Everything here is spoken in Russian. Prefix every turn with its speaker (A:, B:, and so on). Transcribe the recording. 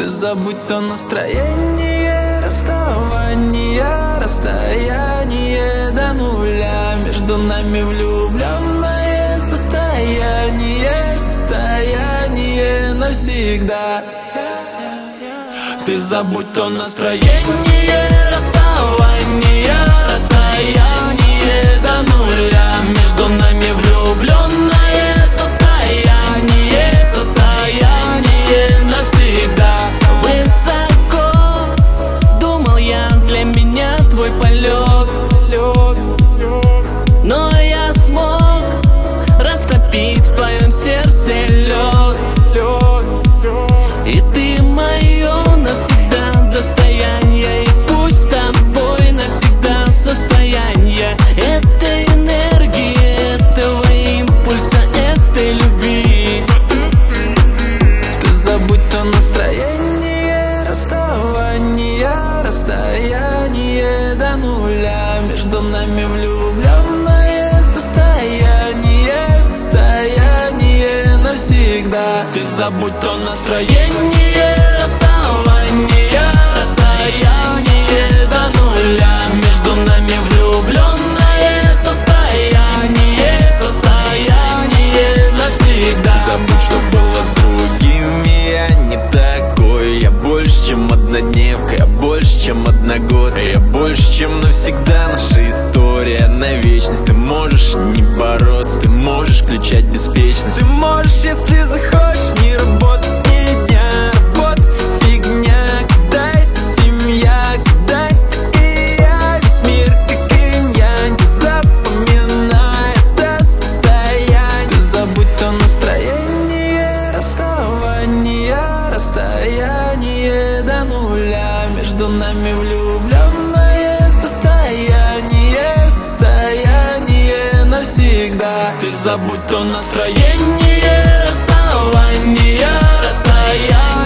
A: Ты забудь то настроение, расставание, расстояние до нуля. Между нами влюбленное состояние, состояние навсегда. Ты забудь то настроение, расставание, расстояние до нуля. Между нами влюбленное состояние, состояние навсегда.
B: Высоко думал я, для меня твой полет, но я смог растопить в твоем сердце лед. И ты мое навсегда достояние, и пусть тобой навсегда состояние этой энергии, этого импульса, этой любви.
A: Ты забудь то настроение, расставание, расстояние до нуля. Между нами влюбленное состояние, состояние навсегда.
B: Ты забудь то настроение, расставание, расстояние до нуля. Между нами влюбленное состояние, состояние навсегда.
A: Забудь, что было с другими, я не такой. Я больше, чем однодневка, я больше, чем одногодка. Я больше, чем навсегда, наша история на вечность. Ты можешь не бороться, ты можешь включать беспечность. Ты можешь, если захочешь, не работать ни дня. Работа фигня, когда есть семья, когда есть ты и я. Весь мир как инь-янь, запоминай это состояние. Ты забудь то настроение, расставание, расстояние до нуля. Между нами влюбленное состояние, состояние навсегда.
B: Ты забудь то настроение, расставание, расстояние